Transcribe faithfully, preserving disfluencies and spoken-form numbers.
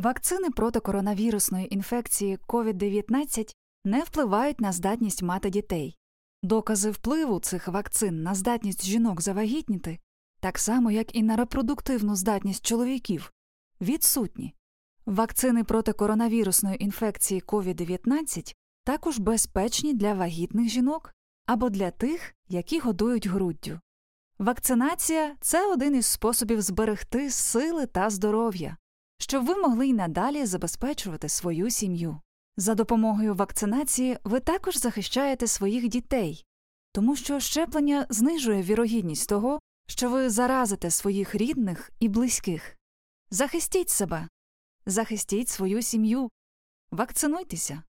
Вакцини проти коронавірусної інфекції ковід дев'ятнадцять не впливають на здатність мати дітей. Докази впливу цих вакцин на здатність жінок завагітніти, так само як і на репродуктивну здатність чоловіків, відсутні. Вакцини проти коронавірусної інфекції ковід дев'ятнадцять також безпечні для вагітних жінок або для тих, які годують груддю. Вакцинація – це один із способів зберегти сили та здоров'я, щоб ви могли й надалі забезпечувати свою сім'ю. За допомогою вакцинації ви також захищаєте своїх дітей, тому що щеплення знижує вірогідність того, що ви заразите своїх рідних і близьких. Захистіть себе, захистіть свою сім'ю, вакцинуйтеся.